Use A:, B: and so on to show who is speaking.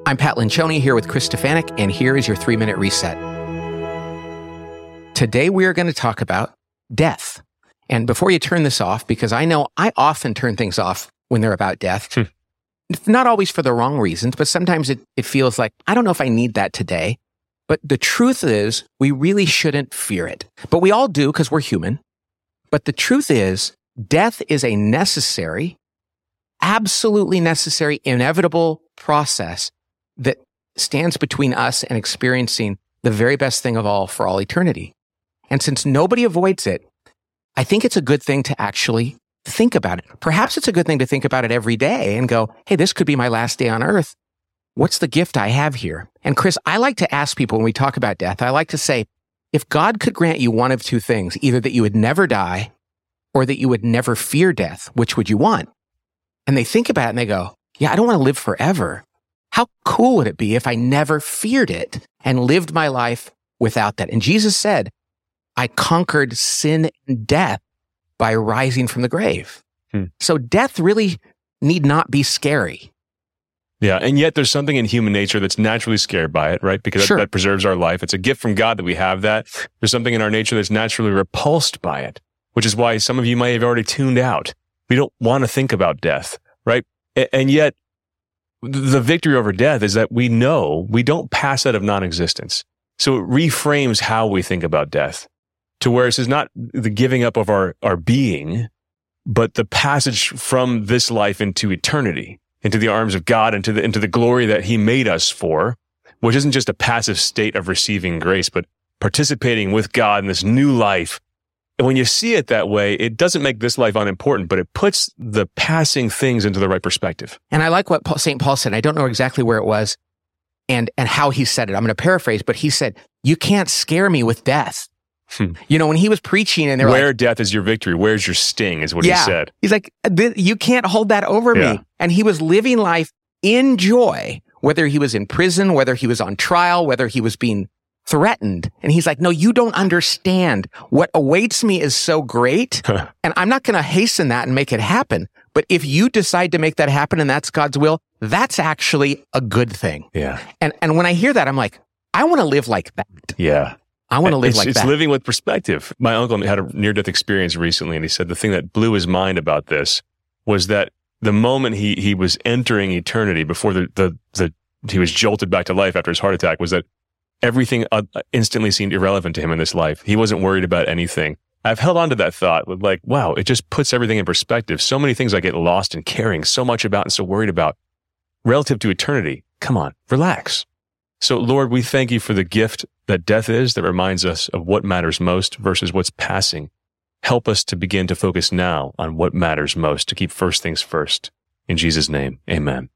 A: I'm Pat Lencioni here with Chris Stefanik, and here is your 3-minute reset. Today we are going to talk about death. And before you turn this off, because I know I often turn things off when they're about death, not always for the wrong reasons, but sometimes it feels like, I don't know if I need that today. But the truth is, we really shouldn't fear it. But we all do because we're human. But the truth is, death is a necessary, absolutely necessary, inevitable process that stands between us and experiencing the very best thing of all for all eternity. And since nobody avoids it, I think it's a good thing to actually think about it. Perhaps it's a good thing to think about it every day and go, hey, this could be my last day on earth. What's the gift I have here? And Chris, I like to ask people when we talk about death, I like to say, if God could grant you one of two things, either that you would never die or that you would never fear death, which would you want? And they think about it and they go, yeah, I don't want to live forever. How cool would it be if I never feared it and lived my life without that? And Jesus said, I conquered sin and death by rising from the grave. So death really need not be scary.
B: Yeah, and yet there's something in human nature that's naturally scared by it, right? Because that preserves our life. It's a gift from God that we have that. There's something in our nature that's naturally repulsed by it, which is why some of you might have already tuned out. We don't want to think about death, right? And yet the victory over death is that we know we don't pass out of non-existence. So it reframes how we think about death to where this is not the giving up of our being, but the passage from this life into eternity, into the arms of God, into the glory that He made us for, which isn't just a passive state of receiving grace, but participating with God in this new life. And when you see it that way, it doesn't make this life unimportant, but it puts the passing things into the right perspective.
A: And I like what St. Paul said. I don't know exactly where it was and how he said it. I'm going to paraphrase, but he said, you can't scare me with death. You know, when he was preaching and they're like,
B: where death is your victory, where's your sting, is what he said.
A: He's like, you can't hold that over me. And he was living life in joy, whether he was in prison, whether he was on trial, whether he was being threatened. And he's like, no, you don't understand. What awaits me is so great. And I'm not going to hasten that and make it happen. But if you decide to make that happen and that's God's will, that's actually a good thing.
B: Yeah.
A: And when I hear that, I'm like, I want to live like that.
B: Yeah.
A: I want to live like that.
B: It's living with perspective. My uncle had a near-death experience recently, and he said the thing that blew his mind about this was that the moment he was entering eternity before he was jolted back to life after his heart attack was that everything instantly seemed irrelevant to him in this life. He wasn't worried about anything. I've held on to that thought with like, wow, it just puts everything in perspective. So many things I get lost in caring so much about and so worried about relative to eternity. Come on, relax. So Lord, we thank you for the gift that death is that reminds us of what matters most versus what's passing. Help us to begin to focus now on what matters most, to keep first things first. In Jesus' name, amen.